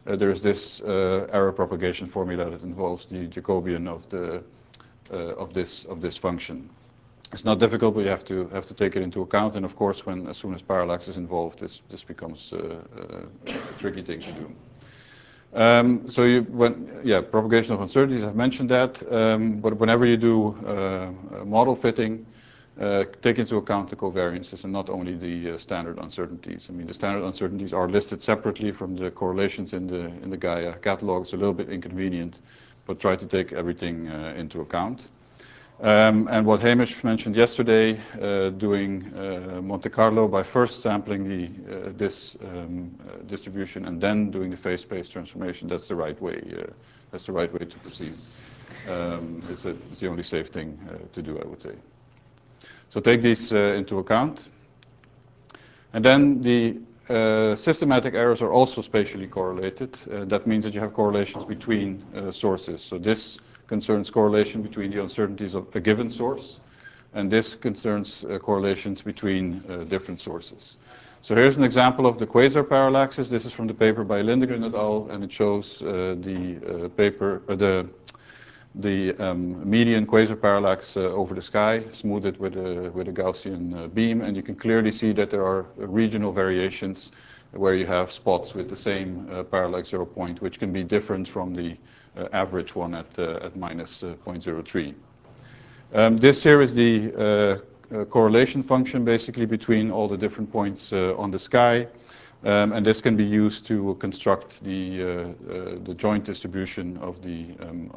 there is this error propagation formula that involves the Jacobian of this function. It's not difficult, but you have to take it into account. And of course, as soon as parallax is involved, this becomes a tricky thing to do. Propagation of uncertainties, I've mentioned that. But whenever you do model fitting, take into account the covariances and not only the standard uncertainties. I mean, the standard uncertainties are listed separately from the correlations in the Gaia catalog. It's a little bit inconvenient, but try to take everything into account. And what Hamish mentioned yesterday, doing Monte Carlo by first sampling this distribution and then doing the phase space transformation, that's the right way. That's the right way to proceed. It's the only safe thing to do, I would say. So take these into account. And then the systematic errors are also spatially correlated. That means that you have correlations between sources. So this concerns correlation between the uncertainties of a given source, and this concerns correlations between different sources. So here's an example of the quasar parallaxes. This is from the paper by Lindegren et al., and it shows the median quasar parallax over the sky, smoothed with a Gaussian beam, and you can clearly see that there are regional variations where you have spots with the same parallax 0 point, which can be different from the average one at minus 0.03. This here is the correlation function basically between all the different points on the sky, and this can be used to construct the joint distribution of the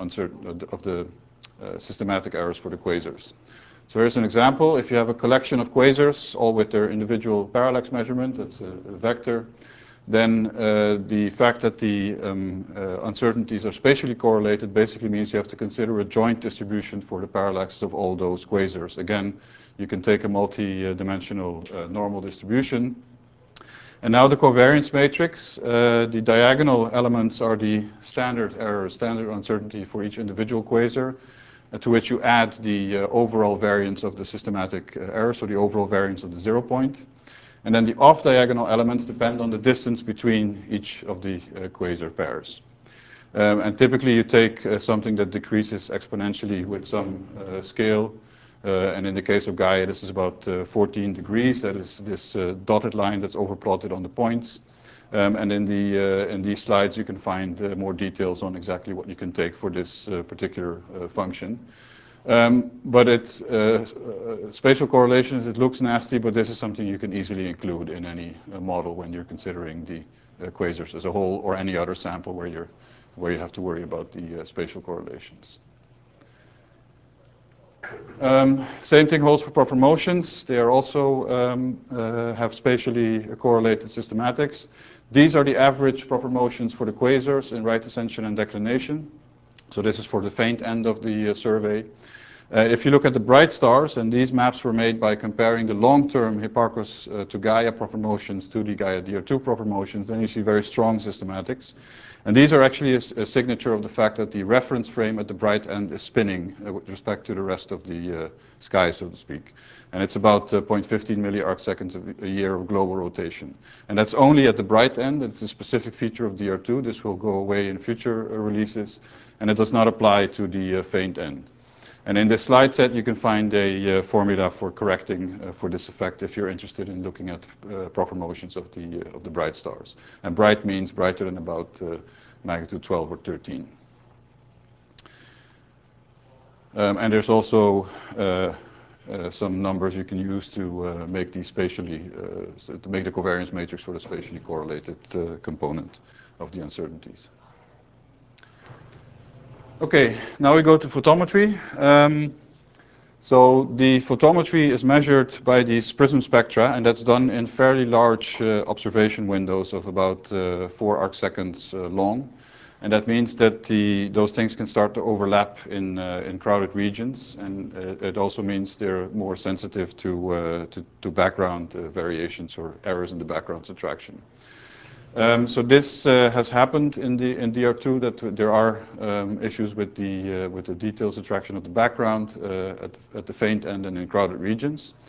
systematic errors for the quasars. So here's an example. If you have a collection of quasars, all with their individual parallax measurement, that's a vector, then the fact that the uncertainties are spatially correlated basically means you have to consider a joint distribution for the parallaxes of all those quasars. Again, you can take a multi-dimensional normal distribution. And now the covariance matrix, the diagonal elements are the standard error, standard uncertainty for each individual quasar, to which you add the overall variance of the systematic error, so the overall variance of the 0 point. And then the off-diagonal elements depend on the distance between each of the quasar pairs. And typically you take something that decreases exponentially with some scale. And in the case of Gaia, this is about 14 degrees. That is this dotted line that's overplotted on the points. And in these slides, you can find more details on exactly what you can take for this particular function. But it's spatial correlations, it looks nasty, but this is something you can easily include in any model when you're considering the quasars as a whole or any other sample where you have to worry about the spatial correlations. Same thing holds for proper motions. They are also have spatially correlated systematics. These are the average proper motions for the quasars in right ascension and declination. So this is for the faint end of the survey. If you look at the bright stars, and these maps were made by comparing the long-term Hipparcos to Gaia proper motions to the Gaia DR2 proper motions, then you see very strong systematics. And these are actually a signature of the fact that the reference frame at the bright end is spinning with respect to the rest of the sky, so to speak. And it's about 0.15 milliarc seconds a year of global rotation. And that's only at the bright end. It's a specific feature of DR2. This will go away in future releases, and it does not apply to the faint end. And in this slide set, you can find a formula for correcting for this effect if you're interested in looking at proper motions of the bright stars. And bright means brighter than about magnitude 12 or 13. And there's also some numbers you can use to make these spatially, to make the covariance matrix for the spatially correlated component of the uncertainties. Okay, now we go to photometry. So the photometry is measured by these prism spectra, and that's done in fairly large observation windows of about 4 arc seconds long. And that means that those things can start to overlap in crowded regions, and it also means they're more sensitive to background variations or errors in the background subtraction. So this has happened in DR2, that there are issues with the detail subtraction of the background at the faint end and in crowded regions.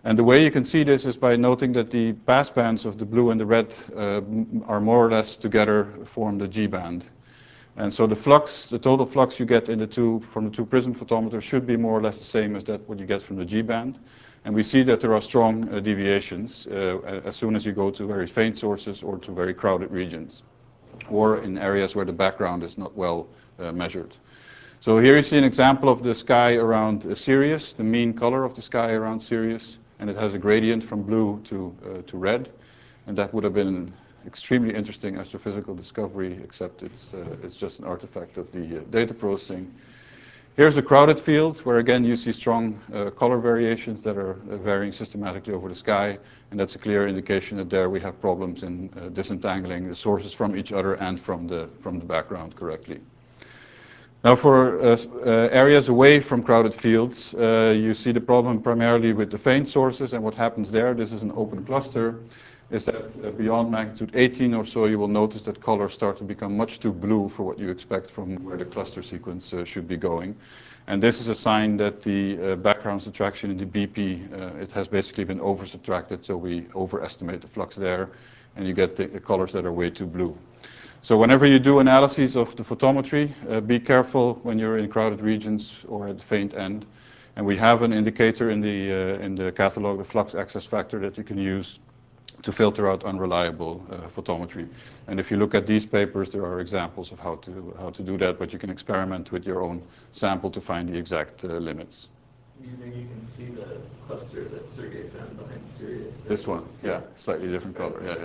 And the way you can see this is by noting that the passbands of the blue and the red are more or less together form the G band. And so the flux, the total flux you get in from the two prism photometers should be more or less the same as that what you get from the G band. And we see that there are strong deviations as soon as you go to very faint sources or to very crowded regions, or in areas where the background is not well measured. So here you see an example of the sky around Sirius, the mean color of the sky around Sirius, and it has a gradient from blue to red, and that would have been an extremely interesting astrophysical discovery, except it's just an artifact of the data processing. Here's a crowded field where again you see strong color variations that are varying systematically over the sky, and that's a clear indication that there we have problems in disentangling the sources from each other and from the background correctly. Now for areas away from crowded fields, you see the problem primarily with the faint sources, and what happens there, this is an open cluster, is that beyond magnitude 18 or so you will notice that colors start to become much too blue for what you expect from where the cluster sequence should be going. And this is a sign that the background subtraction in the BP, it has basically been over-subtracted, so we overestimate the flux there, and you get the colors that are way too blue. So whenever you do analyses of the photometry, be careful when you're in crowded regions or at the faint end. And we have an indicator in the catalog, the flux excess factor, that you can use to filter out unreliable photometry. And if you look at these papers, there are examples of how to do that, but you can experiment with your own sample to find the exact limits. Using, you can see the cluster that Sergey found behind Sirius. This one, yeah, slightly different color, yeah.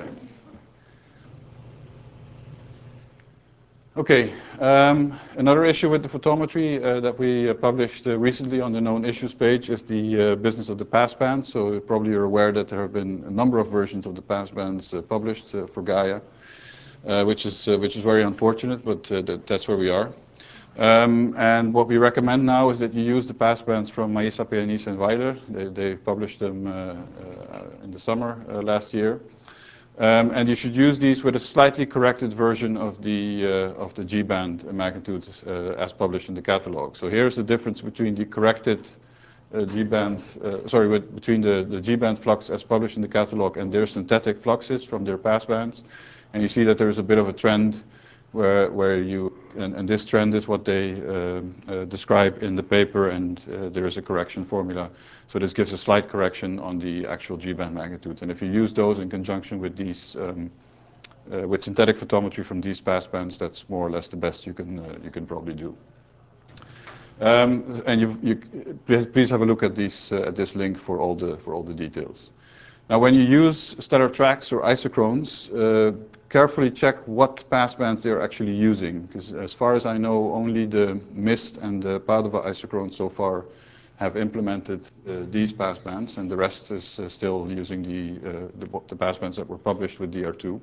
Okay, another issue with the photometry that we published recently on the known issues page is the business of the passbands. So probably you're aware that there have been a number of versions of the passbands published for Gaia, which is very unfortunate, but that's where we are. And what we recommend now is that you use the passbands from Maisa, Peanice, and Weiler. They published them in the summer last year. And you should use these with a slightly corrected version of the G-band magnitudes as published in the catalog. So here's the difference between the corrected G-band, between the G-band flux as published in the catalog and their synthetic fluxes from their passbands. And you see that there's a bit of a trend and this trend is what they describe in the paper, and there is a correction formula. So this gives a slight correction on the actual G-band magnitudes. And if you use those in conjunction with these, with synthetic photometry from these passbands, that's more or less the best you can probably do. And please have a look at this link for all the details. Now, when you use stellar tracks or isochrones, carefully check what passbands they're actually using, because as far as I know, only the MIST and the Padova isochrones so far have implemented these passbands, and the rest is still using the passbands that were published with DR2.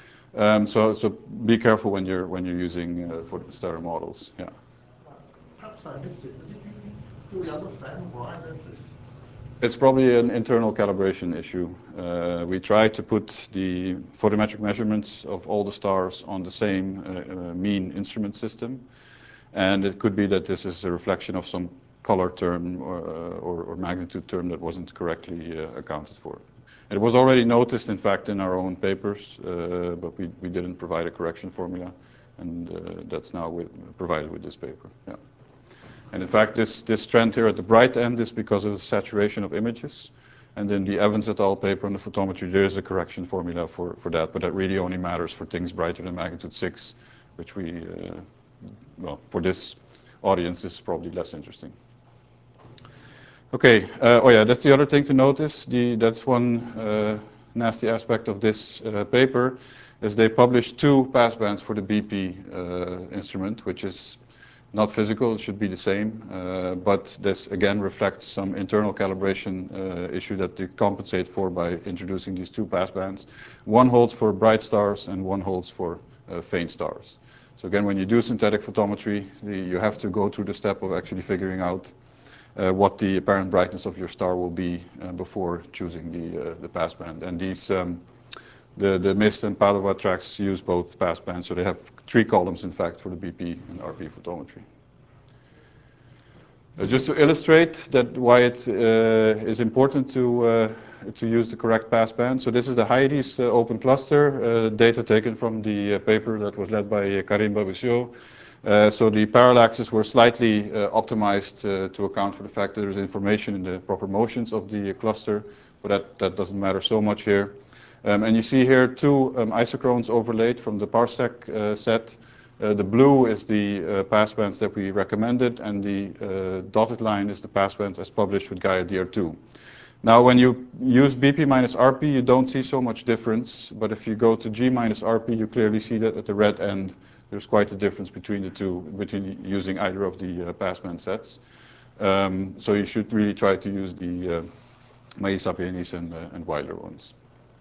So be careful when you're using for the stellar models. Yeah. Perhaps I missed it, but do we understand why there's this? It's probably an internal calibration issue. We try to put the photometric measurements of all the stars on the same mean instrument system, and it could be that this is a reflection of some color term or magnitude term that wasn't correctly accounted for. It was already noticed, in fact, in our own papers, but we didn't provide a correction formula, and that's now provided with this paper. Yeah. And in fact, this trend here at the bright end is because of the saturation of images. And in the Evans et al. Paper on the photometry, there is a correction formula for that, but that really only matters for things brighter than magnitude 6, which well, for this audience, is probably less interesting. Okay, oh yeah, that's the other thing to notice. That's one nasty aspect of this paper, is they published 2 passbands for the BP instrument, which is not physical, it should be the same, but this again reflects some internal calibration issue that they compensate for by introducing these 2 passbands. One holds for bright stars and one holds for faint stars. So again, when you do synthetic photometry, you have to go through the step of actually figuring out what the apparent brightness of your star will be before choosing the passband. And these the MIST and Padova tracks use both passbands, so they have 3 columns, in fact, for the BP and RP photometry. Just to illustrate that why it is important to use the correct passband. So this is the HYDIS open cluster, data taken from the paper that was led by Karim Babicio. So the parallaxes were slightly optimized to account for the fact that there is information in the proper motions of the cluster, but that doesn't matter so much here. And you see here two isochrones overlaid from the Parsec set. The blue is the passbands that we recommended, and the dotted line is the passbands as published with Gaia DR2. Now, when you use BP minus RP, you don't see so much difference, but if you go to G minus RP, you clearly see that at the red end, there's quite a difference between the two, between using either of the passband sets. So you should really try to use the Maï-Sapienis and Weiler ones.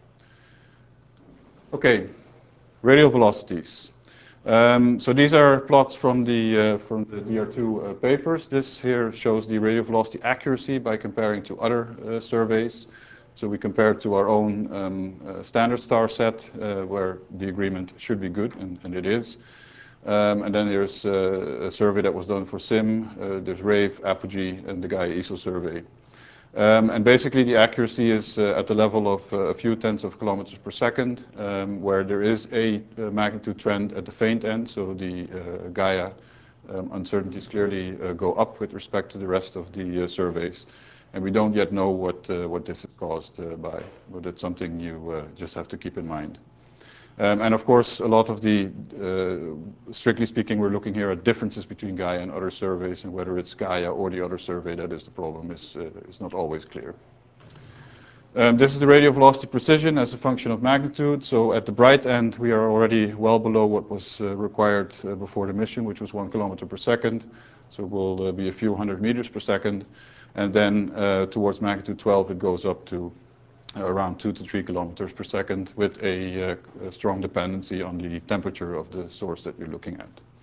Okay, radial velocities. So these are plots from the DR2 papers. This here shows the radial velocity accuracy by comparing to other surveys. So we compare to our own standard star set, where the agreement should be good, and it is. And then there's a survey that was done for SIM. There's RAVE, Apogee, and the Gaia ESO survey. And basically the accuracy is at the level of a few tenths of kilometers per second, where there is a magnitude trend at the faint end, so the Gaia uncertainties clearly go up with respect to the rest of the surveys. And we don't yet know what this is caused by, but it's something you just have to keep in mind. And of course, a lot of the, strictly speaking, we're looking here at differences between Gaia and other surveys, and whether it's Gaia or the other survey that is the problem is not always clear. This is the radial velocity precision as a function of magnitude. So at the bright end, we are already well below what was required before the mission, which was 1 kilometer per second. So it will be a few hundred meters per second. And then towards magnitude 12, it goes up to around 2 to 3 kilometers per second with a strong dependency on the temperature of the source that you're looking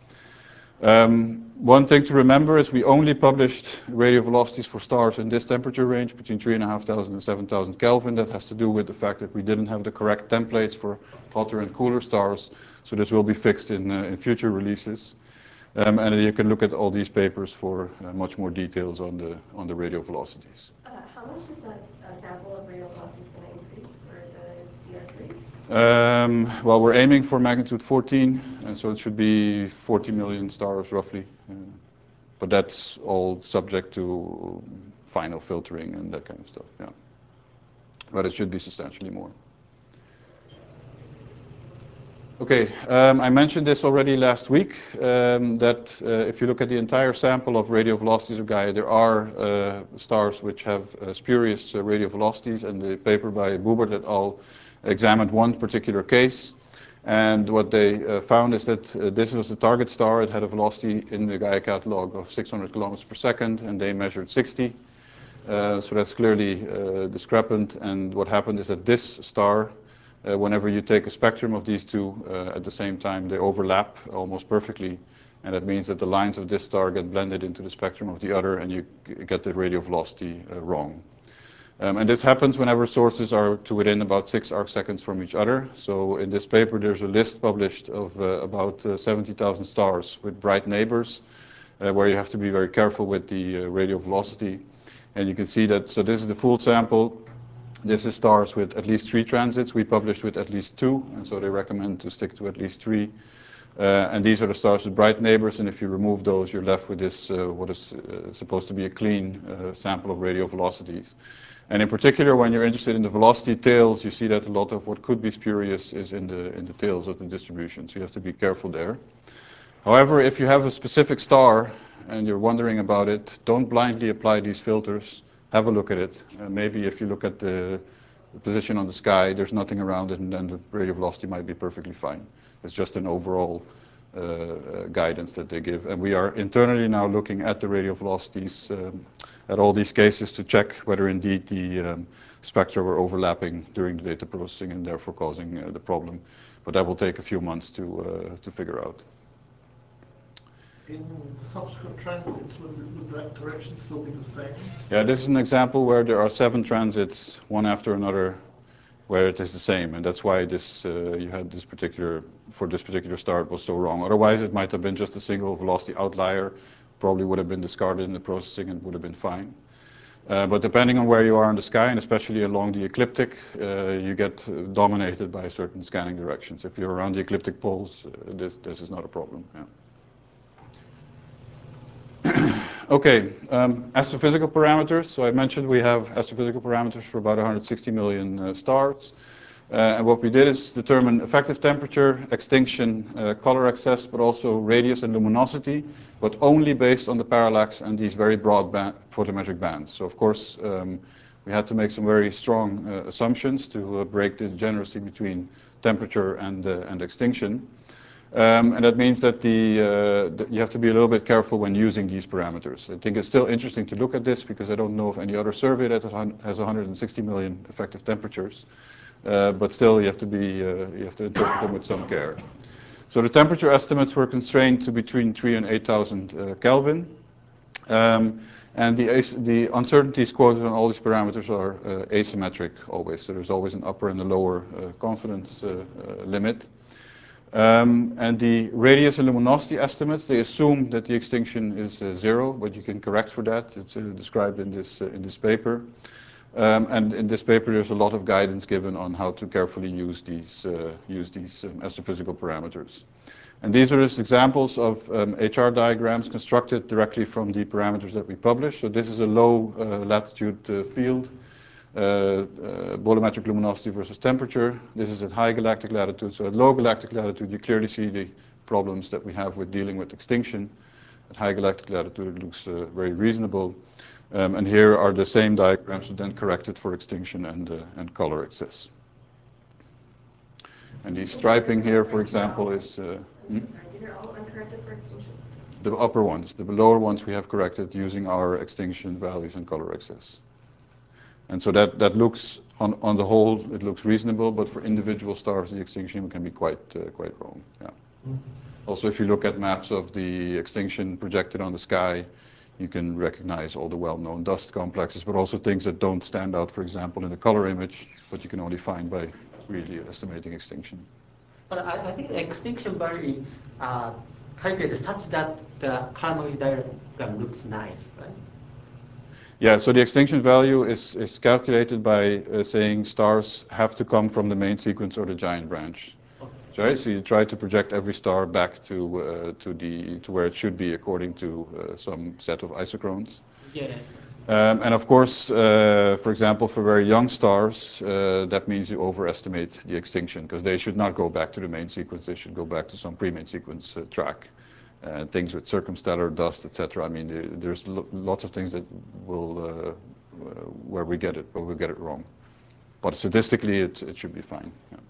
at. One thing to remember is we only published radial velocities for stars in this temperature range between 3,500 and 7,000 Kelvin. That has to do with the fact that we didn't have the correct templates for hotter and cooler stars, so this will be fixed in future releases. And you can look at all these papers for much more details on the radial velocities. How much is that sample of radial velocities going to increase for the DR3? Well, we're aiming for magnitude 14, and so it should be 40 million stars roughly. But that's all subject to final filtering and that kind of stuff, yeah. But it should be substantially more. Okay, I mentioned this already last week, that if you look at the entire sample of radial velocities of Gaia, there are stars which have spurious radial velocities, and the paper by Boebert et al. Examined one particular case. And what they found is that this was the target star. It had a velocity in the Gaia catalog of 600 kilometers per second, and they measured 60. So that's clearly discrepant, and what happened is that this star, whenever you take a spectrum of these two at the same time, they overlap almost perfectly, and that means that the lines of this star get blended into the spectrum of the other, and you get the radial velocity wrong. And this happens whenever sources are to within about 6 arc seconds from each other. So in this paper, there's a list published of about 70,000 stars with bright neighbors, where you have to be very careful with the radial velocity. And you can see that, so this is the full sample. This is stars with at least 3 transits. We published with at least 2, and so they recommend to stick to at least 3. And these are the stars with bright neighbors, and if you remove those, you're left with this, what is supposed to be a clean sample of radial velocities. And in particular, when you're interested in the velocity tails, you see that a lot of what could be spurious is in the tails of the distribution, so you have to be careful there. However, if you have a specific star and you're wondering about it, don't blindly apply these filters. Have a look at it. Maybe if you look at the position on the sky, there's nothing around it, and then the radial velocity might be perfectly fine. It's just an overall guidance that they give. And we are internally now looking at the radial velocities at all these cases to check whether indeed the spectra were overlapping during the data processing and therefore causing the problem. But that will take a few months to figure out. In subsequent transits, would that direction still be the same? Yeah, this is an example where there are 7 transits, one after another, where it is the same, and that's why this you had this particular, for this particular star it was so wrong. Otherwise, it might have been just a single velocity outlier, probably would have been discarded in the processing and would have been fine. But depending on where you are in the sky, and especially along the ecliptic, you get dominated by certain scanning directions. If you're around the ecliptic poles, this is not a problem. Yeah. Okay, astrophysical parameters. So I mentioned we have astrophysical parameters for about 160 million stars. And what we did is determine effective temperature, extinction, color excess, but also radius and luminosity, but only based on the parallax and these very broad photometric bands. So of course, we had to make some very strong assumptions to break the degeneracy between temperature and extinction. And that means that you have to be a little bit careful when using these parameters. I think it's still interesting to look at this because I don't know of any other survey that has 160 million effective temperatures. But still, you have to interpret them with some care. So the temperature estimates were constrained to between 3 and 8,000 Kelvin. And the uncertainties quoted on all these parameters are asymmetric always. So there's always an upper and a lower confidence limit. And the radius and luminosity estimates, they assume that the extinction is 0, but you can correct for that. It's described in this paper. And in this paper, there's a lot of guidance given on how to carefully use these astrophysical parameters. And these are just examples of HR diagrams constructed directly from the parameters that we publish. So this is a low latitude field, bolometric luminosity versus temperature. This is at high galactic latitude. So at low galactic latitude, you clearly see the problems that we have with dealing with extinction. At high galactic latitude, it looks very reasonable. And here are the same diagrams, then corrected for extinction and color excess. And the striping here, for example, is... I'm so sorry, these are all uncorrected for extinction? The upper ones. The lower ones we have corrected using our extinction values and color excess. And so that looks, on the whole, it looks reasonable, but for individual stars, the extinction can be quite wrong. Yeah. Also, if you look at maps of the extinction projected on the sky, you can recognize all the well-known dust complexes, but also things that don't stand out, for example, in the color image, but you can only find by really estimating extinction. But I think the extinction value is calculated such that the harmonic diagram looks nice, right? Yeah, so the extinction value is calculated by saying stars have to come from the main sequence or the giant branch. Okay. Right? So you try to project every star back to where it should be according to some set of isochrones. Yes. And of course, for example, for very young stars, that means you overestimate the extinction because they should not go back to the main sequence. They should go back to some pre-main sequence track. Things with circumstellar dust, etc. I mean, there's lots of things that will where we get it wrong. But statistically, it should be fine. Yeah.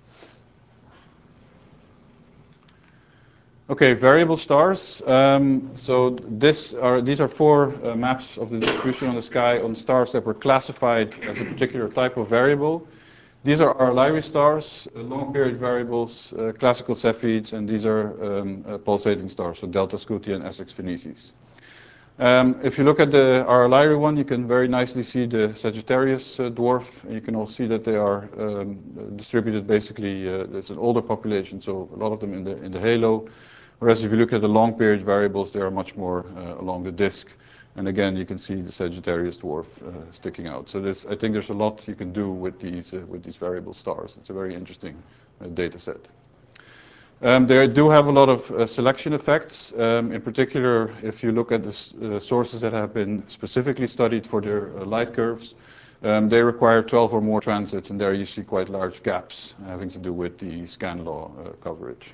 Okay, variable stars. So these are 4 maps of the distribution on the sky on stars that were classified as a particular type of variable. These are Lyrae stars, long period variables, classical Cepheids, and these are pulsating stars, so Delta Scuti and Essex Phoenicis. If you look at the Lyrae one, you can very nicely see the Sagittarius dwarf. You can also see that they are distributed basically, it's an older population, so a lot of them in the halo. Whereas if you look at the long period variables, they are much more along the disk. And again, you can see the Sagittarius dwarf sticking out. So I think there's a lot you can do with these variable stars. It's a very interesting data set. They do have a lot of selection effects. In particular, if you look at the sources that have been specifically studied for their light curves, they require 12 or more transits, and there you see quite large gaps having to do with the scan law coverage.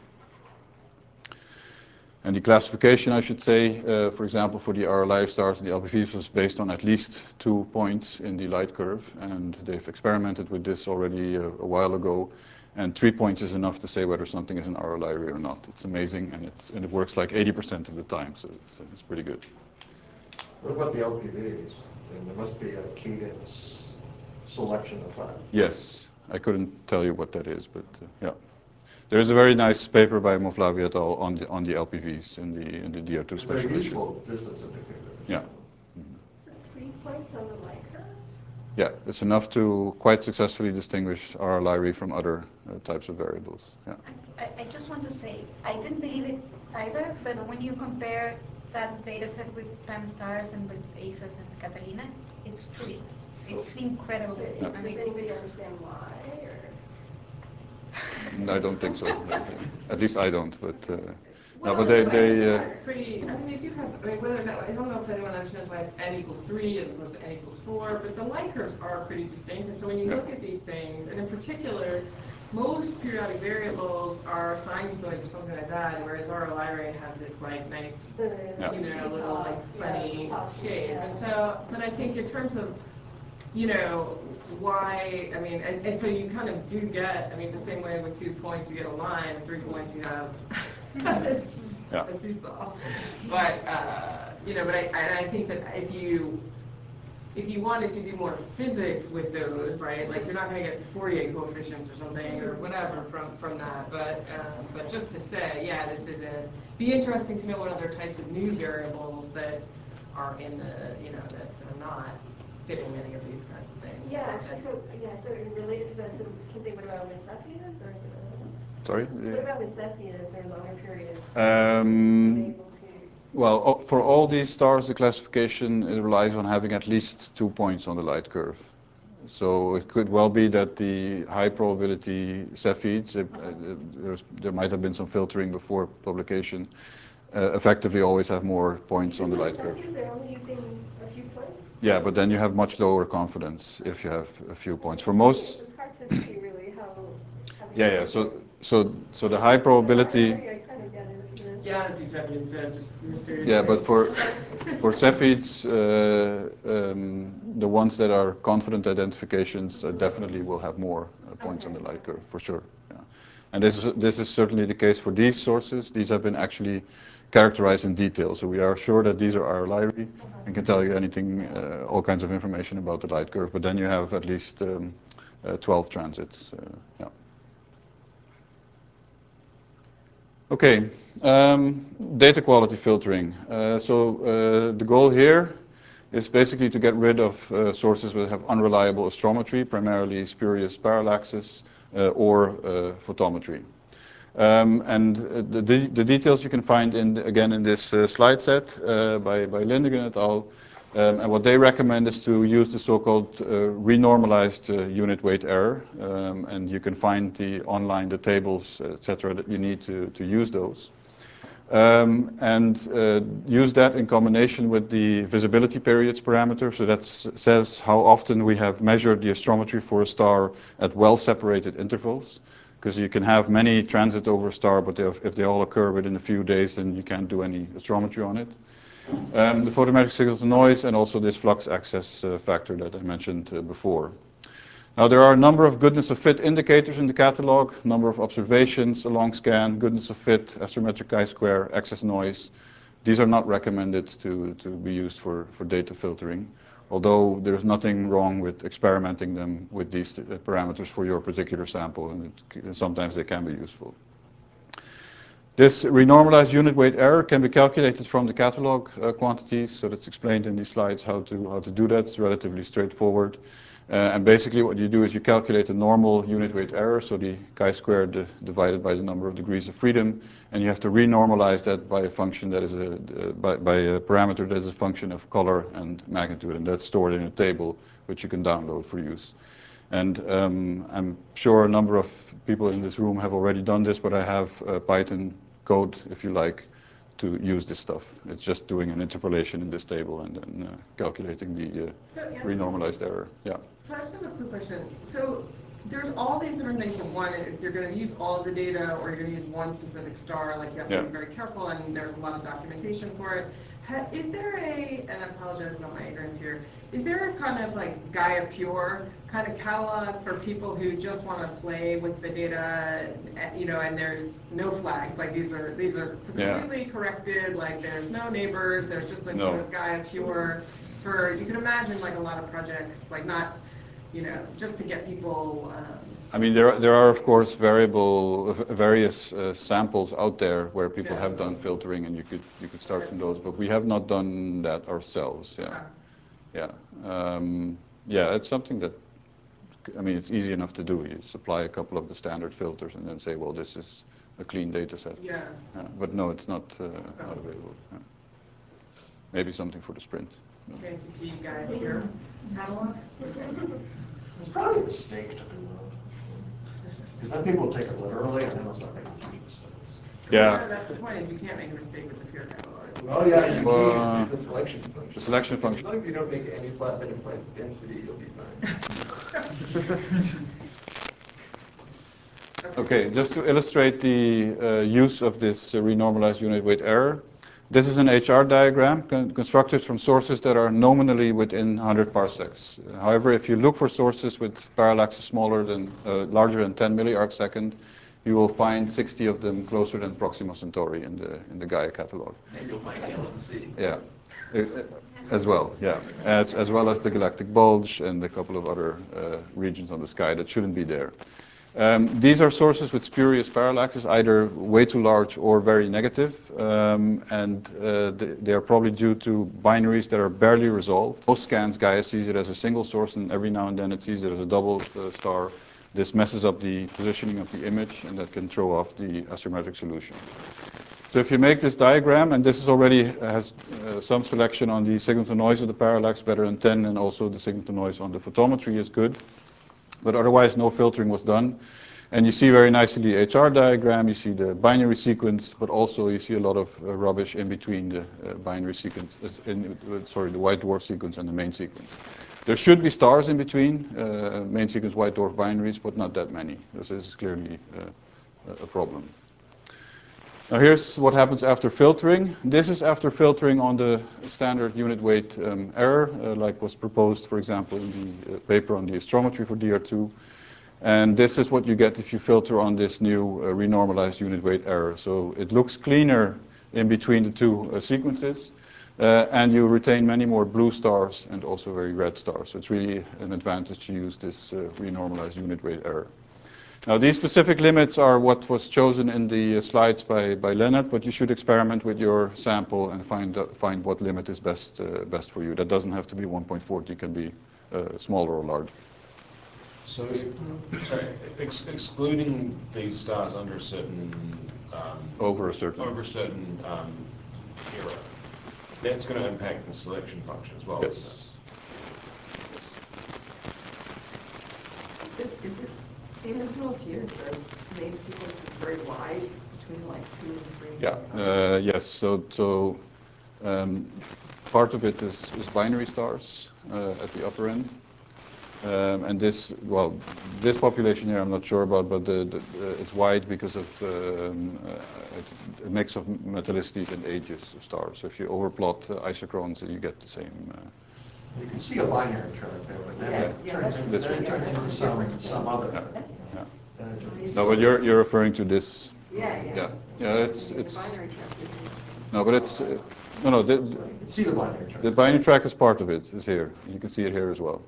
And the classification, I should say, for example, for the Lyrae stars and the LPVs was based on at least 2 points in the light curve, and they've experimented with this already a while ago. And 3 points is enough to say whether something is an Lyrae or not. It's amazing, and it works like 80% of the time, so it's pretty good. What about the LPVs? And there must be a cadence selection effect. Yes, I couldn't tell you what that is, but yeah. There is a very nice paper by Moflavi et al. on the LPVs in the DR2 special issue. Very useful distance indicator. Yeah. So 3 points on the light curve? Yeah, it's enough to quite successfully distinguish our Lyrae from other types of variables. Yeah. I just want to say, I didn't believe it either, but when you compare that data set with Pan-STARRS and with ACES and Catalina, it's true. It's incredible. Yeah. Does anybody understand why, or? I don't think so. At least I don't. But no, Well, but no, they it's pretty. I mean, they do have. I mean, whether or not, I don't know if anyone understands why it's n=3 as opposed to n=4, but the light curves are pretty distinct. And so when you look at these things, and in particular, most periodic variables are sinusoids or something like that, whereas our Lyrae have this like nice, Yeah. you know, little like funny shape. Yeah. And so, but I think in terms of, you know, why, I mean, and so you kind of do get, I mean, the same way with 2 points you get a line, with 3 points you have Yeah. a seesaw. But, you know, but I think that if you wanted to do more physics with those, right, like you're not going to get Fourier coefficients or something or whatever from that. But just to say, yeah, this is be interesting to know what other types of new variables that are in the, you know, that are not fitting any of these kinds of things. Yeah, actually, so related to that, so what about with Cepheids or? Sorry. What about with Cepheids or longer period? Um, Able to. Well, for all these stars, the classification relies on having at least 2 points on the light curve. So it could well be that the high probability Cepheids, there might have been some filtering before publication, effectively always have more points on the light curve. Cepheids, they're only using a few points? Yeah, but then you have much lower confidence if you have a few points. For most, It's hard to see really how. yeah. So the high probability. I kind of get it. Yeah, I don't do Cepheids, just mysterious. Yeah, but for Cepheids, the ones that are confident identifications definitely will have more points on the light curve, for sure. Yeah. And this is certainly the case for these sources. These have been actually characterized in detail, so we are sure that these are our Lyrae and can tell you anything, all kinds of information about the light curve. But then you have at least 12 transits. Yeah. Okay, data quality filtering. The goal here is basically to get rid of sources that have unreliable astrometry, primarily spurious parallaxes or photometry. And the details you can find again in this slide set by Lindegan et al. And what they recommend is to use the so-called renormalized unit weight error. And you can find online the tables, etc., that you need to use those. And use that in combination with the visibility periods parameter. So that says how often we have measured the astrometry for a star at well-separated intervals. Because you can have many transit over a star, but if they all occur within a few days, then you can't do any astrometry on it. The photometric signal to noise, and also this flux access factor that I mentioned before. Now there are a number of goodness of fit indicators in the catalog, number of observations, a long scan, goodness of fit, astrometric chi-square, excess noise. These are not recommended to be used for data filtering, although there's nothing wrong with experimenting them with these parameters for your particular sample, and sometimes they can be useful. This renormalized unit weight error can be calculated from the catalog quantities, so that's explained in these slides how to do that. It's relatively straightforward. And basically what you do is you calculate the normal unit weight error, so the chi-squared divided by the number of degrees of freedom, and you have to renormalize that by a function that is by a parameter that is a function of color and magnitude, and that's stored in a table which you can download for use. And I'm sure a number of people in this room have already done this, but I have Python code, if you like, to use this stuff. It's just doing an interpolation in this table and then calculating the renormalized error. Yeah. So I just have a quick question. So there's all these different things. One, if you're going to use all of the data or you're going to use one specific star, like you have to be very careful, and there's a lot of documentation for it. Is there and I apologize about my ignorance here, is there a kind of like Gaia Pure kind of catalog for people who just want to play with the data, you know, and there's no flags, like these are completely corrected, like there's no neighbors, there's just a sort of Gaia Pure for, you can imagine like a lot of projects, like not, you know, just to get people. I mean, there are of course various samples out there where people have done filtering, and you could start from those, but we have not done that ourselves. Yeah, yeah, it's something that, I mean, it's easy enough to do. You supply a couple of the standard filters and then say, well, this is a clean data set. Yeah. But no, it's not available. Yeah. maybe something for the sprint. KNTP guy here, catalog. It's probably a mistake to do that. Because then people take it literally and then they'll start making huge mistakes. Yeah. That's the point, is you can't make a mistake with the peer catalog. Oh, yeah, you Well, can. The selection function. the selection As function. long as you don't make any plot that implies density, you'll be fine. Okay, just to illustrate the use of this renormalized unit weight error, this is an HR diagram constructed from sources that are nominally within 100 parsecs. However, if you look for sources with parallaxes larger than 10 milliarc second, you will find 60 of them closer than Proxima Centauri in the Gaia catalog. And you'll find LMC. Yeah, as well. Yeah, as well as the galactic bulge and a couple of other regions on the sky that shouldn't be there. These are sources with spurious parallaxes, either way too large or very negative, and they are probably due to binaries that are barely resolved. Most scans, Gaia sees it as a single source, and every now and then it sees it as a double star. This messes up the positioning of the image, and that can throw off the astrometric solution. So if you make this diagram, and this is already has some selection on the signal to noise of the parallax, better than 10, and also the signal to noise on the photometry is good. But otherwise, no filtering was done. And you see very nicely the HR diagram, you see the binary sequence, but also you see a lot of rubbish in between the binary sequence, the white dwarf sequence and the main sequence. There should be stars in between, main sequence white dwarf binaries, but not that many. This is clearly a problem. Now here's what happens after filtering. This is after filtering on the standard unit weight error, like was proposed, for example, in the paper on the astrometry for DR2. And this is what you get if you filter on this new renormalized unit weight error. So it looks cleaner in between the two sequences, and you retain many more blue stars and also very red stars. So it's really an advantage to use this renormalized unit weight error. Now, these specific limits are what was chosen in the slides by Leonard, but you should experiment with your sample and find what limit is best for you. That doesn't have to be 1.40, it can be smaller or larger. So, excluding these stars under a certain over a certain era, that's going to impact the selection function as well. Yes. Is it sequential to you? The main sequence is very wide, between like 2 and 3. Yeah. Yes. So part of it is binary stars at the upper end, and this population here I'm not sure about, but it's wide because of a mix of metallicities and ages of stars. So if you overplot isochrones, you get the same. You can see a binary chart there, but then it turns into some other thing. Yeah. No, but you're referring to this. Yeah. It's no, but it's no. You can see the binary chart. The binary track is part of it. Is here. You can see it here as well.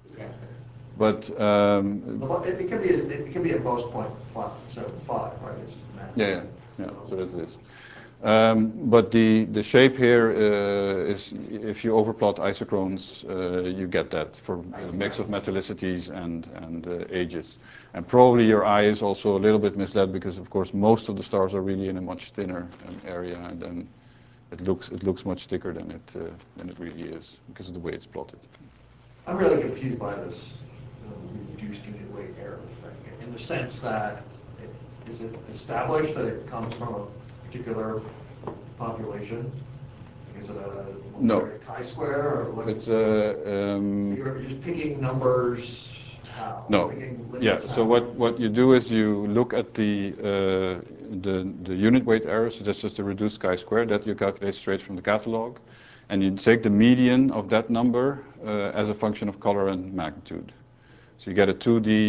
But it can be at most 0.75, right? It's math. Yeah. So that's this. But the shape here is, if you overplot isochrones, you get that for a mix of metallicities and ages. And probably your eye is also a little bit misled because, of course, most of the stars are really in a much thinner area, and then it looks much thicker than it really is because of the way it's plotted. I'm really confused by this reduced unit weight error thing, in the sense that is it established that it comes from a particular population? Is it a chi-square, or it's you're just picking numbers? How? No. Yeah. So what you do is you look at the unit weight error. So this is the reduced chi-square that you calculate straight from the catalog, and you take the median of that number as a function of color and magnitude. So you get a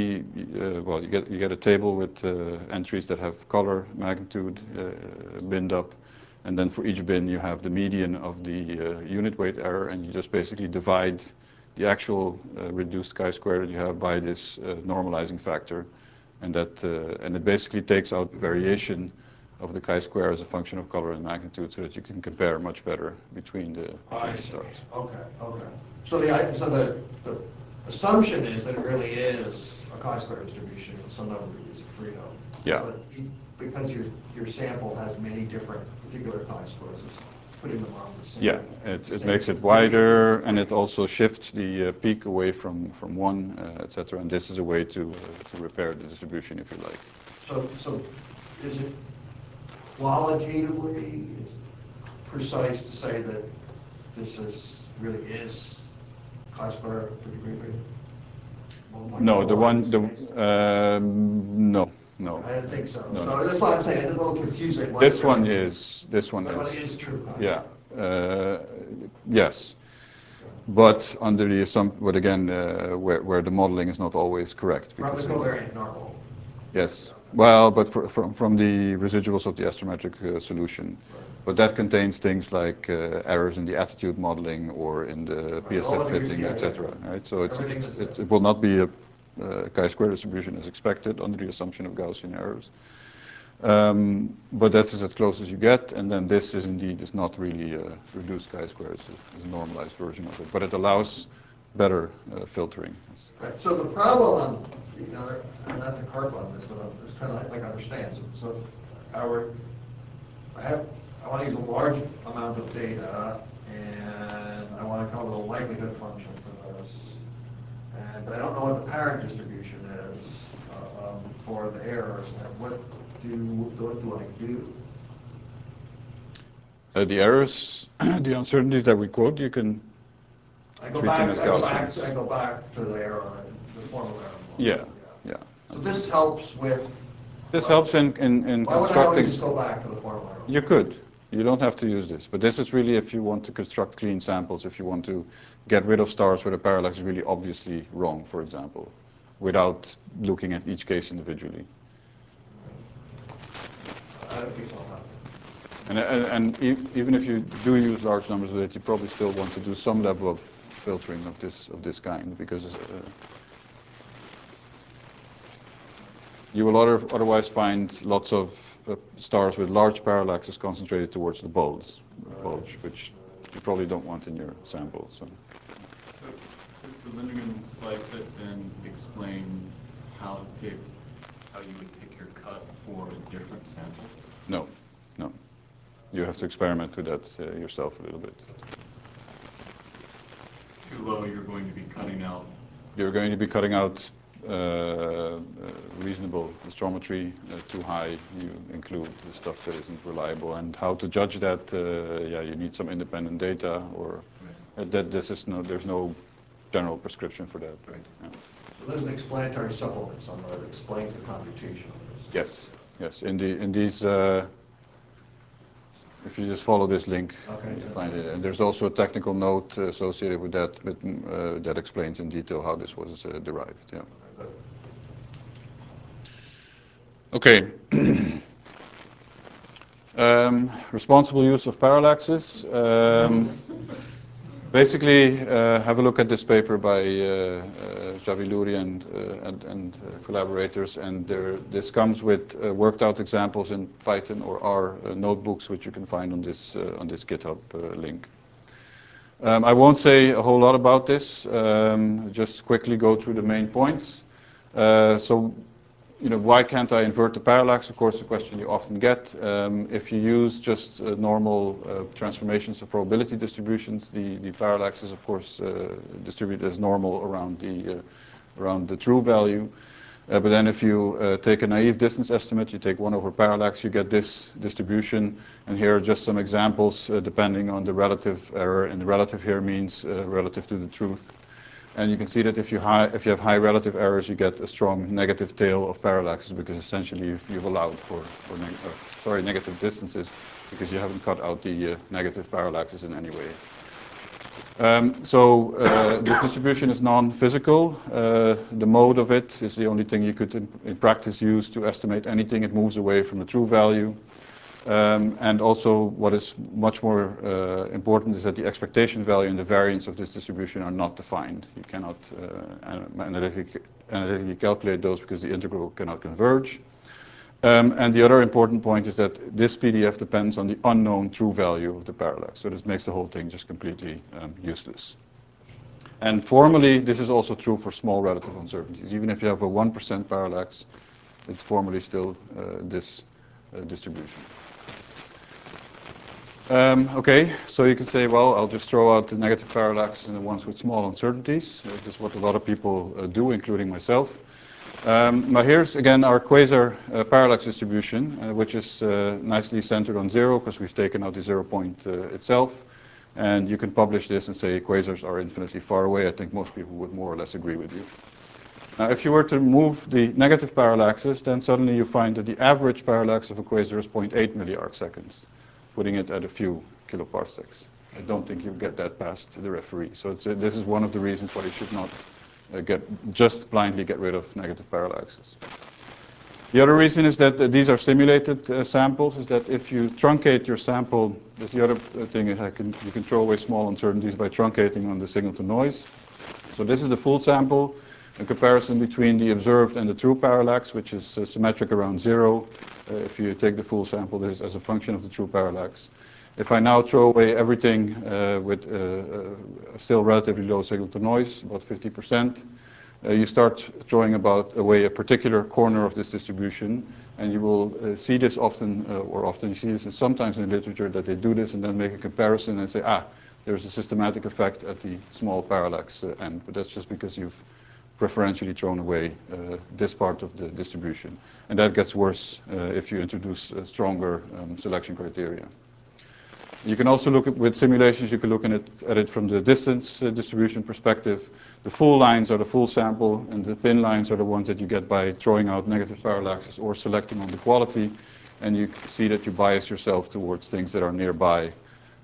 2D, you get a table with entries that have color, magnitude binned up, and then for each bin you have the median of the unit weight error, and you just basically divide the actual reduced chi-square that you have by this normalizing factor, and it basically takes out variation of the chi-square as a function of color and magnitude, so that you can compare much better between the stars. Okay. So the assumption is that it really is a chi-square distribution with some number of degrees of freedom. Yeah. But because your sample has many different particular chi-squares, putting them on the same. Yeah, it same makes it degree. wider, and it also shifts the peak away from one, etc. And this is a way to repair the distribution, if you like. So is it qualitatively precise to say that this really is chi-square per degree freedom? No, the 1.4 one, in this case? no. I didn't think so. No, So no. that's why I'm saying it's a little confusing. what This it really one means. is, this one That one is. is true. Yeah, yes. But under the assumption, but again, where the modeling is not always correct. From the because covariant normal. Yes, well, but from the residuals of the astrometric solution. But that contains things like errors in the attitude modeling or in the All PSF the fitting, yeah, etc. yeah. Right? So Everything that's there. it will not be a chi-square distribution as expected under the assumption of Gaussian errors. But that is as close as you get, and then this is indeed not really a reduced chi-square, it's a normalized version of it. But it allows better filtering. Right. So the problem, I'm not to harp on this, but I'm just trying to like understand. So if I want to use a large amount of data, and I want to come up with a likelihood function for this, but I don't know what the parent distribution is for the errors. What do I do? The errors, the uncertainties that we quote, you can treat them as Gaussians. I go back to the error, the formal error. Yeah, yeah. So this helps with. This helps in Why would I constructing. always just go back to the formal error? You could. You don't have to use this. But this is really if you want to construct clean samples, if you want to get rid of stars where the parallax is really obviously wrong, for example, without looking at each case individually. I don't think so. And even if you do use large numbers of it, you probably still want to do some level of filtering of this kind, because you will otherwise find lots of stars with large parallaxes concentrated towards the bulge, which you probably don't want in your sample. So does the Linderman slide set then explain how you would pick your cut for a different sample? no. You have to experiment with that yourself a little bit. Too low, you're going to be cutting out. You're going to be cutting out reasonable astrometry. Too high, you include the stuff that isn't reliable. And how to judge that? You need some independent data, or there's no general prescription for that. Right. Yeah. So there's an explanatory supplement somewhere that explains the computation of this. Yes. In these. If you just follow this link, Okay. you find it. And there's also a technical note associated with that that explains in detail how this was derived. Yeah. Okay. Responsible use of parallaxes. Basically, have a look at this paper by Javi Luri and collaborators, and this comes with worked out examples in Python or R notebooks, which you can find on this GitHub link. I won't say a whole lot about this. Just quickly go through the main points. Why can't I invert the parallax? Of course, a question you often get. If you use just normal transformations of probability distributions, the parallax is, of course, distributed as normal around the true value. But then if you take a naive distance estimate, you take 1 over parallax, you get this distribution. And here are just some examples depending on the relative error. And the relative here means relative to the truth. And you can see that if you have high relative errors, you get a strong negative tail of parallaxes, because essentially you've allowed for negative distances, because you haven't cut out the negative parallaxes in any way. This distribution is non-physical. The mode of it is the only thing you could in practice use to estimate anything. It moves away from the true value. And also, what is much more important is that the expectation value and the variance of this distribution are not defined. You cannot analytically calculate those, because the integral cannot converge. And the other important point is that this PDF depends on the unknown true value of the parallax. So this makes the whole thing just completely useless. And formally, this is also true for small relative uncertainties. Even if you have a 1% parallax, it's formally still this distribution. Okay, so you can say, well, I'll just throw out the negative parallaxes and the ones with small uncertainties. This is what a lot of people do, including myself. Now here's again our quasar parallax distribution, which is nicely centered on 0 because we've taken out the 0 point itself. And you can publish this and say quasars are infinitely far away. I think most people would more or less agree with you. Now if you were to remove the negative parallaxes, then suddenly you find that the average parallax of a quasar is 0.8 milliarc seconds, putting it at a few kiloparsecs. I don't think you get that past the referee. So this is one of the reasons why you should not just blindly get rid of negative parallaxes. The other reason is that these are simulated samples, is that if you truncate your sample, that's the other thing, is you can throw away small uncertainties by truncating on the signal to noise. So this is the full sample, a comparison between the observed and the true parallax, which is symmetric around 0. If you take the full sample, this is as a function of the true parallax. If I now throw away everything with still relatively low signal to noise, about 50%, you start throwing away a particular corner of this distribution, and you will see this often, you see this sometimes in literature, that they do this and then make a comparison and say, there's a systematic effect at the small parallax end, but that's just because you've preferentially thrown away this part of the distribution. And that gets worse if you introduce stronger selection criteria. You can also look at, with simulations, you can look at it from the distance distribution perspective. The full lines are the full sample, and the thin lines are the ones that you get by throwing out negative parallaxes or selecting on the quality. And you see that you bias yourself towards things that are nearby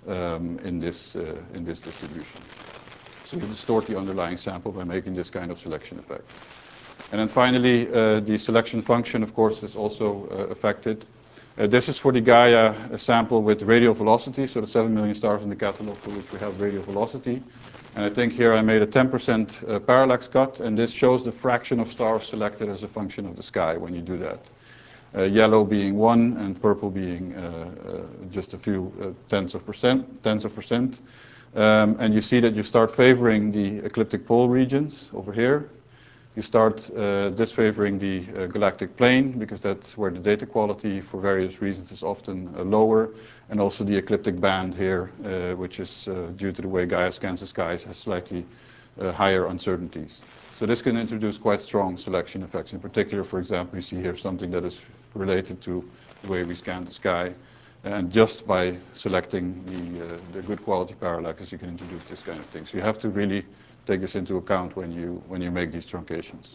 in this distribution. So you distort the underlying sample by making this kind of selection effect. And then finally, the selection function, of course, is also affected. This is for the Gaia sample with radial velocity, so the 7 million stars in the catalog for which we have radial velocity. And I think here I made a 10% parallax cut, and this shows the fraction of stars selected as a function of the sky when you do that. Yellow being 1 and purple being just a few tenths of percent. And you see that you start favoring the ecliptic pole regions over here. You start disfavoring the galactic plane, because that's where the data quality for various reasons is often lower, and also the ecliptic band here, which is due to the way Gaia scans the skies, has slightly higher uncertainties. So this can introduce quite strong selection effects. In particular, for example, you see here something that is related to the way we scan the sky, and just by selecting the good quality parallaxes, you can introduce this kind of thing. So you have to really take this into account when you make these truncations.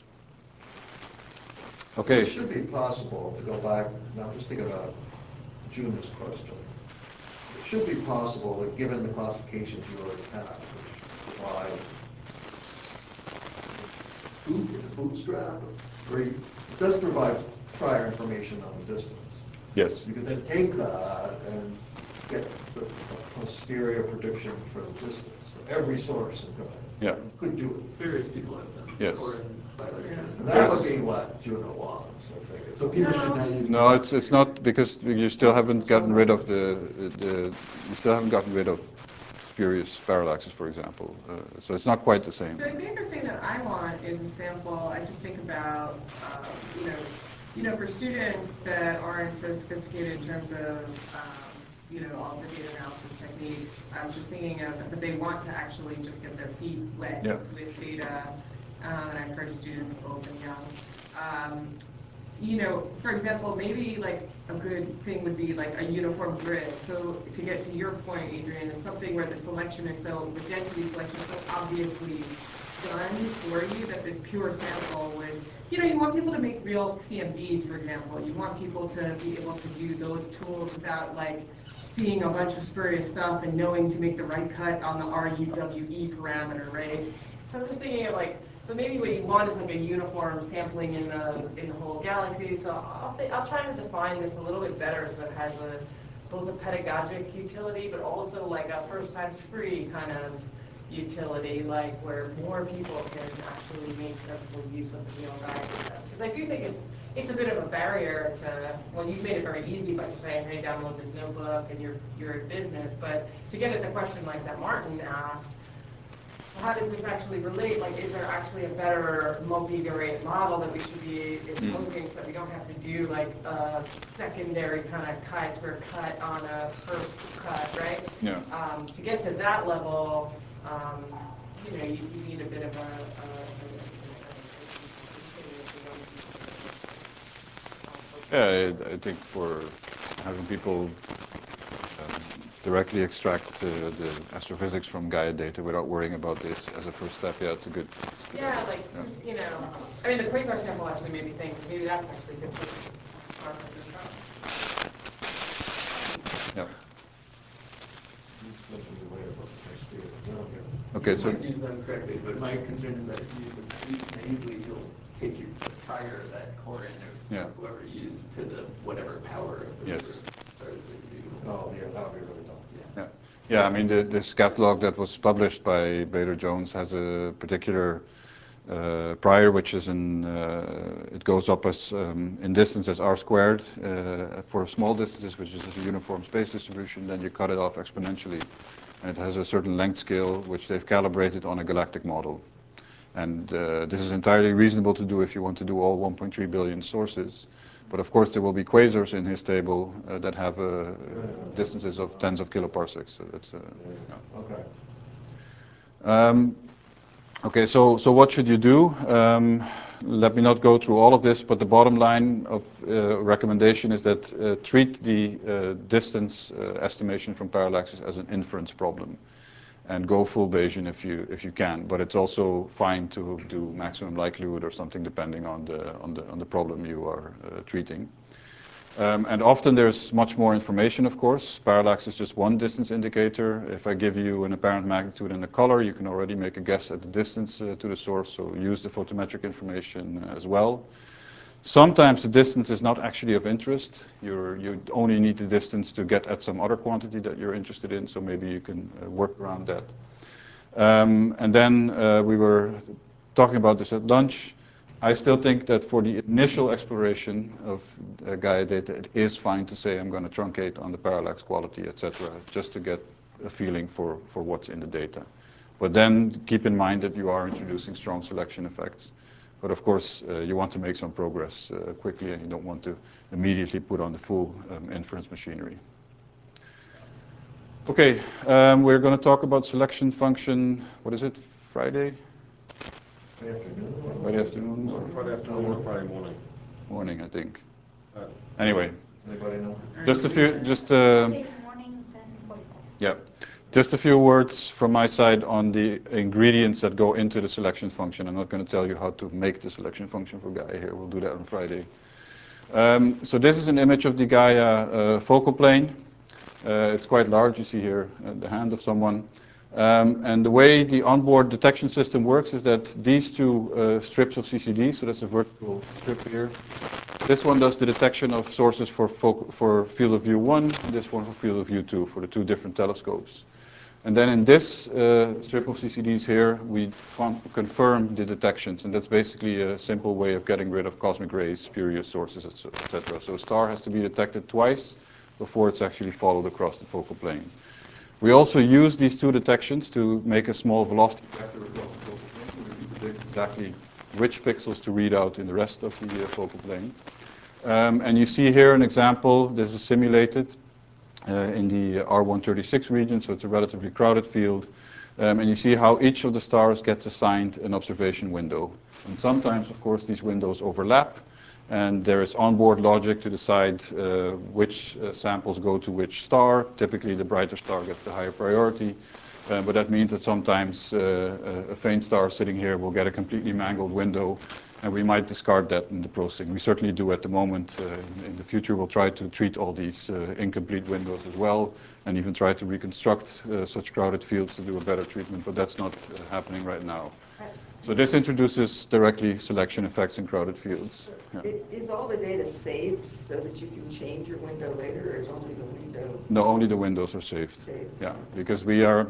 Okay. It should be possible to go back, now just think about Juna's question. It should be possible that given the classifications you already have, which provide bootstrap, where it does provide prior information on the distance. Yes. You could then take that and get the posterior prediction for the distance of every source and go. Yeah. Could do it. Various people have done. Yes. And that would be what Juno wants, I think. So people should not use. No, it's not, because you still haven't gotten rid of you still haven't gotten rid of spurious parallaxes, for example. So it's not quite the same. So the other thing that I want is a sample. I just think about, for students that aren't so sophisticated in terms of, all the data analysis techniques. I'm just thinking of, but they want to actually just get their feet wet with data. And I've heard of students old and young. For example, maybe like a good thing would be like a uniform grid. So to get to your point, Adrian, is something where the selection is the density selection is so obviously done for you that this pure sample would, you want people to make real CMDs, for example. You want people to be able to do those tools without like seeing a bunch of spurious stuff and knowing to make the right cut on the RUWE parameter, right? So I'm just thinking of like, so maybe what you want is like a uniform sampling in the whole galaxy. So I'll try to define this a little bit better so it has both a pedagogic utility, but also like a first times free kind of utility, like where more people can actually make sensible use of the Neo Gaia data. Because I do think it's a bit of a barrier to, well, you've made it very easy by just saying, hey, download this notebook and you're in business. But to get at the question like that Martin asked, how does this actually relate? Like, is there actually a better multivariate model that we should be imposing so that we don't have to do like a secondary kind of chi-square cut on a first cut To get to that level, you need a bit of a Yeah, I think for having people directly extract the astrophysics from Gaia data without worrying about this as a first step, yeah, it's a good. Yeah, like just I mean, the quasar sample actually made me think maybe that's actually good for this. Yeah. Okay, Okay, so so you might use them correctly, but my concern is that if you use them naively, you'll take your prior that Corin or whoever you use to the whatever power of the stars that you. Oh, yeah, that would be really dumb. yeah, yeah. I mean, this catalog that was published by Bader Jones has a particular prior, which is it goes up as in distance as r squared for small distances, which is a uniform space distribution. Then you cut it off exponentially. And it has a certain length scale, which they've calibrated on a galactic model. And this is entirely reasonable to do if you want to do all 1.3 billion sources. But of course, there will be quasars in his table that have distances of tens of kiloparsecs. So that's Okay. Okay, so what should you do? Let me not go through all of this, but the bottom line of recommendation is that treat the distance estimation from parallaxes as an inference problem, and go full Bayesian if you can. But it's also fine to do maximum likelihood or something depending on the problem you are treating. And often there's much more information, of course. Parallax is just one distance indicator. If I give you an apparent magnitude and a color, you can already make a guess at the distance to the source, so use the photometric information as well. Sometimes the distance is not actually of interest. You only need the distance to get at some other quantity that you're interested in, so maybe you can work around that. And then we were talking about this at lunch. I still think that for the initial exploration of Gaia data, it is fine to say I'm going to truncate on the parallax quality, etc., just to get a feeling for what's in the data. But then keep in mind that you are introducing strong selection effects. But of course, you want to make some progress quickly, and you don't want to immediately put on the full inference machinery. Okay, we're going to talk about selection function, what is it, Friday? Friday afternoon? Friday afternoon or Friday morning? Morning, I think. Anyway. Anybody know? Just a few, Morning, 10:45. yeah. Just a few words from my side on the ingredients that go into the selection function. I'm not going to tell you how to make the selection function for Gaia here. We'll do that on Friday. So this is an image of the Gaia focal plane. It's quite large. You see here the hand of someone. And the way the onboard detection system works is that these two strips of CCD, so that's a vertical strip here, this one does the detection of sources for field of view 1, and this one for field of view 2, for the two different telescopes. And then in this strip of CCDs here, we confirm the detections, and that's basically a simple way of getting rid of cosmic rays, spurious sources, etc. So a star has to be detected twice before it's actually followed across the focal plane. We also use these two detections to make a small velocity vector across the focal plane, so we can predict exactly which pixels to read out in the rest of the focal plane. And you see here an example. This is simulated in the R136 region, so it's a relatively crowded field. And you see how each of the stars gets assigned an observation window. And sometimes, of course, these windows overlap, and there is onboard logic to decide which samples go to which star. Typically, the brighter star gets the higher priority. But that means that sometimes a faint star sitting here will get a completely mangled window, and we might discard that in the processing. We certainly do at the moment. In the future, we'll try to treat all these incomplete windows as well, and even try to reconstruct such crowded fields to do a better treatment, but that's not happening right now. So this introduces directly selection effects in crowded fields. Yeah. Is all the data saved so that you can change your window later, or is only the window? No, only the windows are saved. Saved. Yeah, because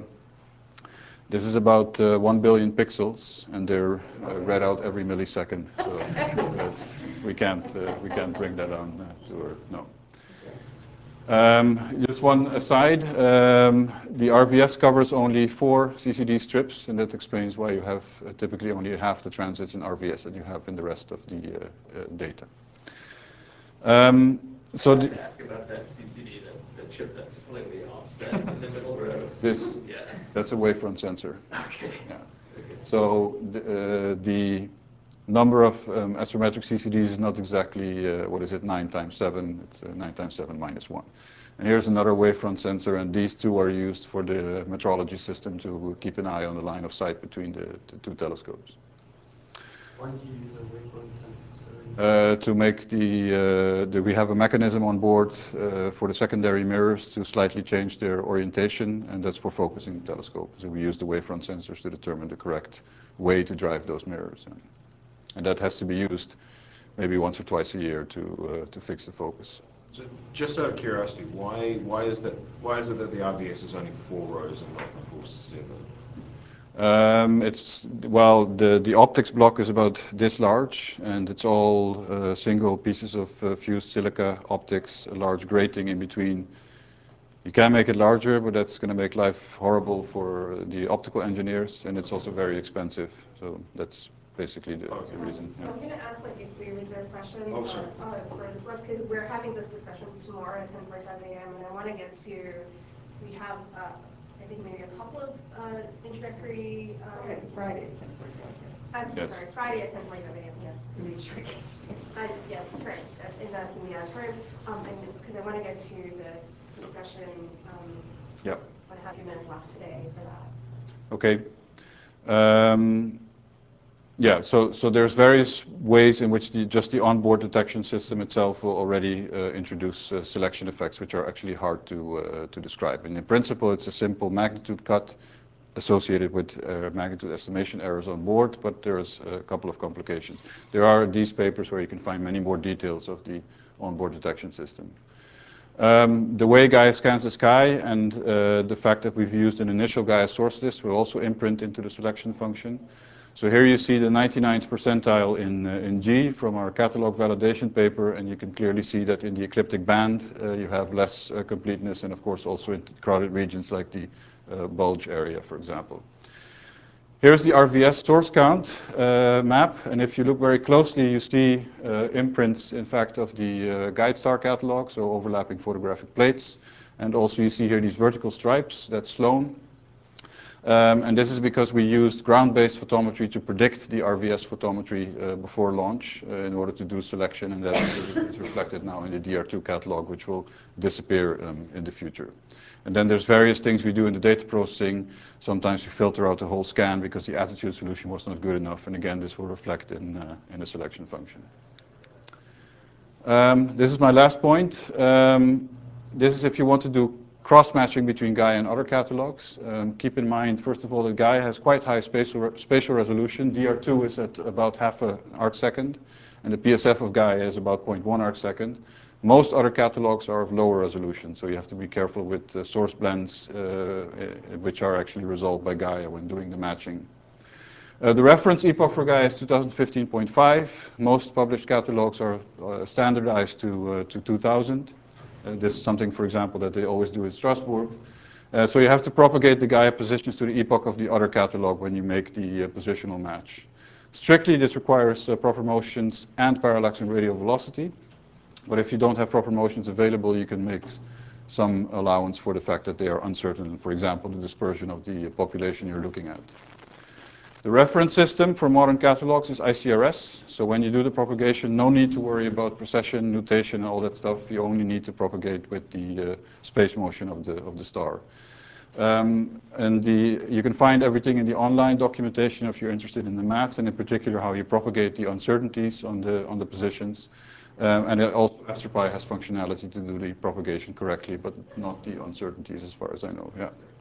this is about 1 billion pixels, and they're read out every millisecond. So we can't bring that on to Earth. No. Just one aside, the RVS covers only 4 CCD strips, and that explains why you have typically only half the transits in RVS that you have in the rest of the data. So I have to ask about that CCD, the chip that's slightly offset in the middle row. This, yeah. That's a wavefront sensor. Okay. Yeah. Okay. So the number of astrometric CCDs is not exactly, what is it, 9 times 7, it's 9 times 7 minus 1. And here's another wavefront sensor, and these two are used for the metrology system to keep an eye on the line of sight between the two telescopes. Why do you use a wavefront sensor? To make we have a mechanism on board for the secondary mirrors to slightly change their orientation, and that's for focusing the telescope. So we use the wavefront sensors to determine the correct way to drive those mirrors. And that has to be used maybe once or twice a year to fix the focus. So just out of curiosity, why is it that the RVS is only 4 rows and not the full 7? The optics block is about this large, and it's all single pieces of fused silica optics, a large grating in between. You can make it larger, but that's going to make life horrible for the optical engineers, and it's also very expensive. So that's basically the reason. So I'm going to ask if we reserve questions for this one, because we're having this discussion tomorrow at 10:45 a.m. and I want to get to, we have I think maybe a couple of introductory. Friday at 10:45. I'm so sorry, Friday at 10:45 a.m. Yes. Yes, correct. And that's in the auditorium. Because I want to get to the discussion. Yep. I have a few minutes left today for that. Okay. Yeah, so there's various ways in which just the onboard detection system itself will already introduce selection effects, which are actually hard to describe. And in principle, it's a simple magnitude cut associated with magnitude estimation errors on board, but there's a couple of complications. There are these papers where you can find many more details of the onboard detection system. The way Gaia scans the sky and the fact that we've used an initial Gaia source list will also imprint into the selection function. So here you see the 99th percentile in G from our catalog validation paper, and you can clearly see that in the ecliptic band you have less completeness, and of course also in crowded regions like the bulge area, for example. Here's the RVS source count map, and if you look very closely you see imprints, in fact, of the guide star catalog, so overlapping photographic plates, and also you see here these vertical stripes, that's Sloan. And this is because we used ground-based photometry to predict the RVS photometry before launch in order to do selection, and that is reflected now in the DR2 catalog, which will disappear in the future. And then there's various things we do in the data processing. Sometimes we filter out the whole scan because the attitude solution was not good enough, and again this will reflect in the selection function. This is my last point. This is if you want to do cross-matching between Gaia and other catalogs. Keep in mind, first of all, that Gaia has quite high spatial resolution. DR2 is at about half an arc second, and the PSF of Gaia is about 0.1 arc second. Most other catalogs are of lower resolution, so you have to be careful with source blends, which are actually resolved by Gaia when doing the matching. The reference epoch for Gaia is 2015.5. Most published catalogs are standardized to 2000. This is something, for example, that they always do in Strasbourg. So you have to propagate the Gaia positions to the epoch of the other catalog when you make the positional match. Strictly, this requires proper motions and parallax and radial velocity. But if you don't have proper motions available, you can make some allowance for the fact that they are uncertain, for example, the dispersion of the population you're looking at. The reference system for modern catalogs is ICRS. So when you do the propagation, no need to worry about precession, nutation, and all that stuff. You only need to propagate with the space motion of the star. You can find everything in the online documentation if you're interested in the maths, and in particular how you propagate the uncertainties on the positions. And also AstroPy has functionality to do the propagation correctly, but not the uncertainties as far as I know.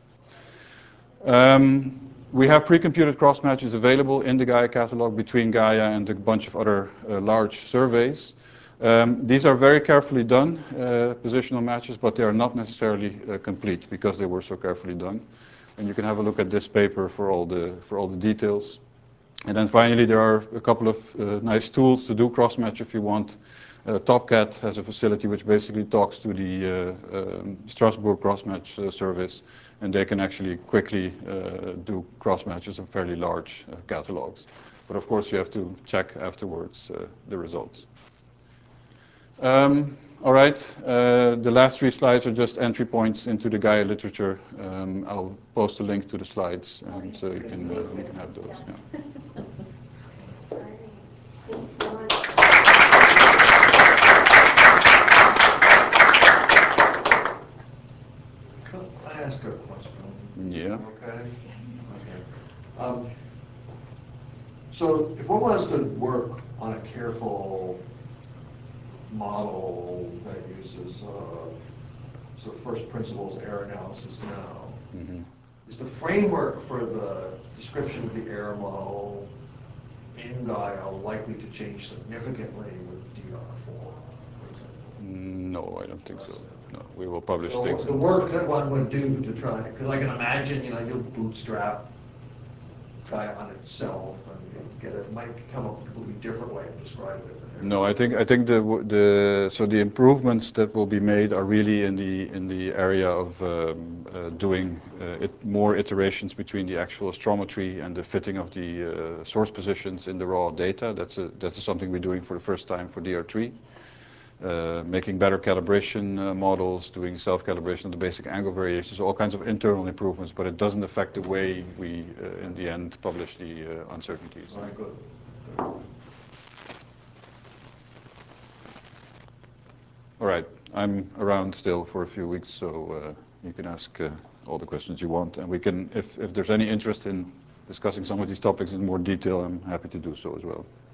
Yeah. We have pre-computed cross matches available in the Gaia catalog between Gaia and a bunch of other large surveys. These are very carefully done positional matches, but they are not necessarily complete because they were so carefully done. And you can have a look at this paper for all the details. And then finally, there are a couple of nice tools to do cross match if you want. Topcat has a facility which basically talks to the Strasbourg cross-match service, and they can actually quickly do cross-matches of fairly large catalogs. But of course you have to check afterwards the results. All right, the last 3 slides are just entry points into the Gaia literature. I'll post a link to the slides, so you can have those. Yeah. All right. Thank you so much. Could I ask a question? Yeah. Okay. Okay. So if one wants to work on a careful model that uses sort of first principles error analysis now, is the framework for the description of the error model in Gaia likely to change significantly with DR4, for example? No, I don't think so. No, we will publish so things. The work that one would do to try, because I can imagine, you'll bootstrap Gaia on itself and it might come up with a completely different way of describing it. No, I think the improvements that will be made are really in the area of doing more iterations between the actual astrometry and the fitting of the source positions in the raw data. That's something we're doing for the first time for DR3. Making better calibration models, doing self-calibration of the basic angle variations, all kinds of internal improvements, but it doesn't affect the way we, in the end, publish the uncertainties. All right, good. All right, I'm around still for a few weeks, so you can ask all the questions you want, and we can, if there's any interest in discussing some of these topics in more detail, I'm happy to do so as well.